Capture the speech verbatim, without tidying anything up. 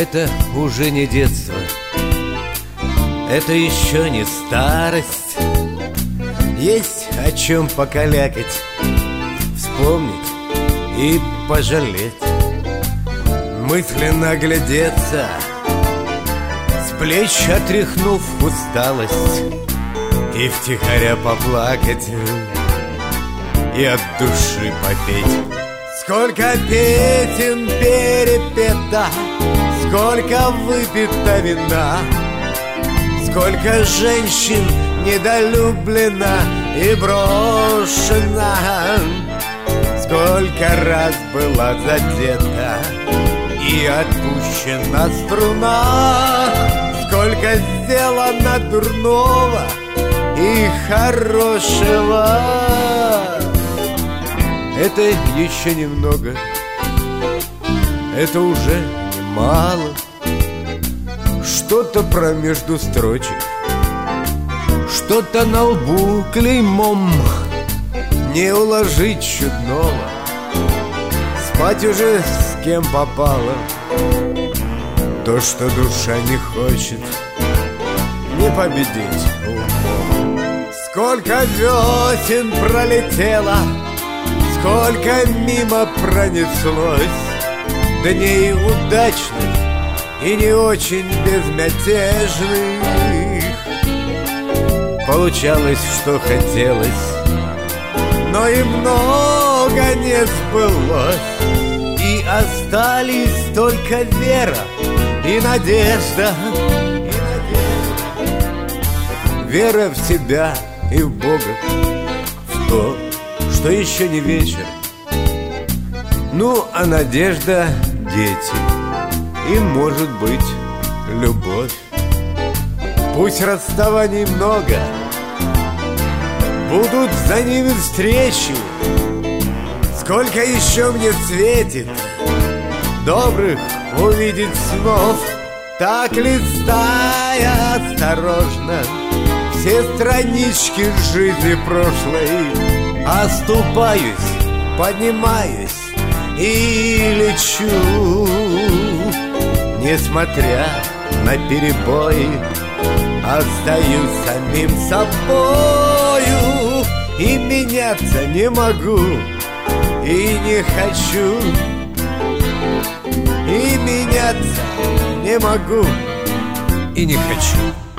Это уже не детство, это еще не старость. Есть о чем покалякать, вспомнить и пожалеть. Мысленно глядеться, с плеч отряхнув усталость, и втихаря поплакать, и от души попеть. Сколько песен перепета, сколько выпито вина, сколько женщин недолюблена и брошена, сколько раз была задета и отпущена струна, сколько сделано дурного и хорошего. Это еще немного, это уже немало. Что-то промежду строчек, что-то на лбу клеймом, не уложить чудного, спать уже с кем попало. То, что душа не хочет, не победить умом. Сколько весен пролетело, сколько мимо пронеслось дней удачных и не очень безмятежных. Получалось, что хотелось, но и много не сбылось. И остались только вера и надежда, и надежда. Вера в себя и в Бога, в то, что еще не вечер. Ну, а надежда — дети, и, может быть, любовь. Пусть расставаний много, будут за ними встречи. Сколько еще мне светит добрых увидеть снов. Так листая осторожно все странички жизни прошлой, оступаюсь, поднимаюсь и лечу, несмотря на перебои, остаюсь самим собою. И меняться не могу, и не хочу, и меняться не могу, и не хочу.